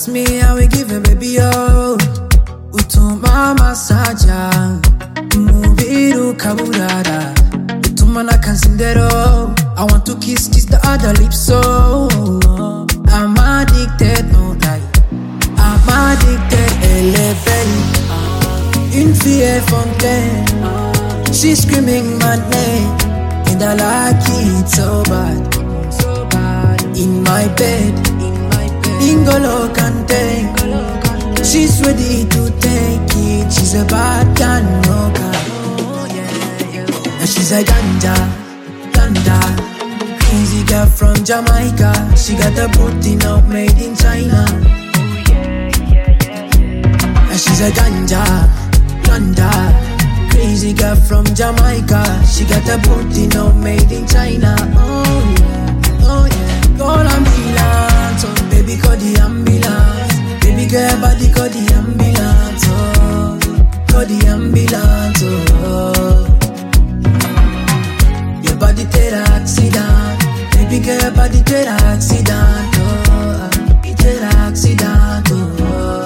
Trust me, I will give a baby oh. Utuma masaja, mubiru kaburada. Utuma na kansindero. I want to kiss the other lips so. I'm addicted, no lie. I'm addicted, elephant. Une fille fontaine. She's screaming my name, and I like it so bad. In my bed, Ingolo Kante. She's ready to take it. She's a bad canoka. And she's a ganja, crazy girl from Jamaica. She got a booty now made in China. And she's a ganja, crazy girl from Jamaica. She got a booty now made in China. Oh yeah, oh yeah. Call ambulance, oh baby, call the ambulance. Baby girl, body call the ambulance, oh. Call the ambulance, oh. Your body take a accident. Baby girl, body take a accident, oh. It take a accident, oh.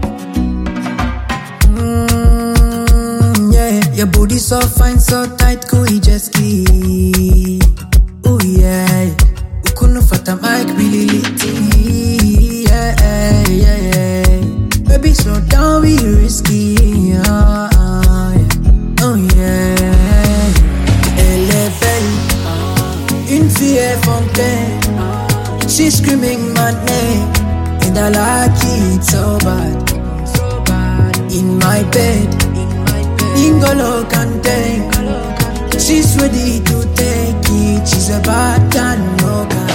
Yeah, your booty so fine, so tight, cool, just ski. Oh yeah. Fata Mike really litty, yeah, yeah, yeah. Baby, slow down, be risky, yeah. Oh yeah. Elephant, une fille fontaine. She's screaming my name, and I like it so bad. In my bed, Ingolo Kante. She's ready to take it. She's a bad canoka.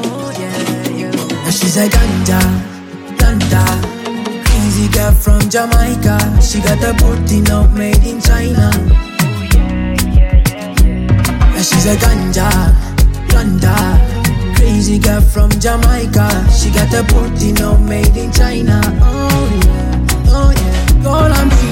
She's a ganja, crazy girl from Jamaica. She got a booty now made in China. She's a ganja, crazy girl from Jamaica. She got a booty now made in China. Oh yeah, oh yeah. Call